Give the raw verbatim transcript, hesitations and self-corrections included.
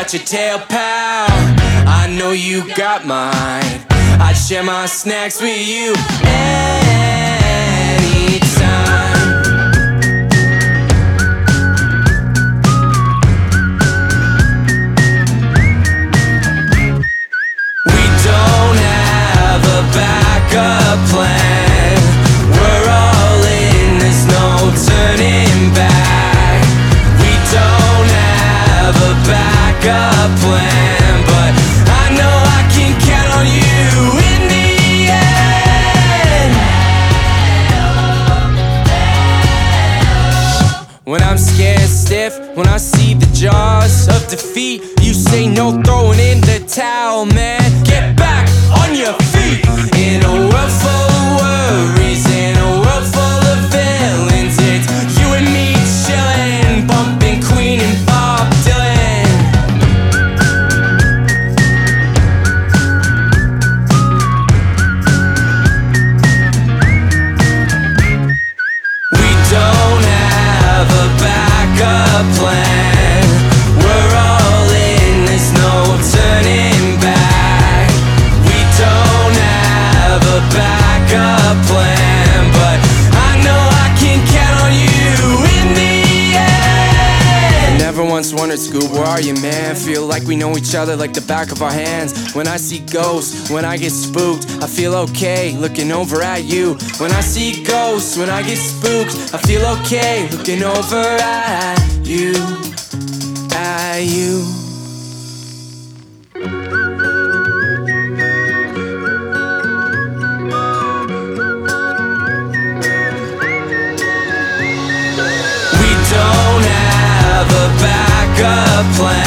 got your tail, pal. I know you got mine. I'd share my snacks with you anytime. We don't have a backup plan. We're all in, there's no turning back. We don't have a backup plan, but I know I can count on you in the end. When I'm scared stiff, when I see the jaws of defeat, you say no throwing in the towel, man. Get back on your feet. In a world full of worries, in a world full of villains, it's you and me chillin', bumping Queen and Bob Dylan. We don't have a backup plan. We're all in, there's no turning back. We don't have a backup plan, but I know I can count on you in the end. Never once wondered, Scoob, where are you, man? Feel like we know each other like the back of our hands. When I see ghosts, when I get spooked, I feel okay looking over at you. When I see ghosts, when I get spooked, I feel okay looking over at you, at you. We don't have a backup plan.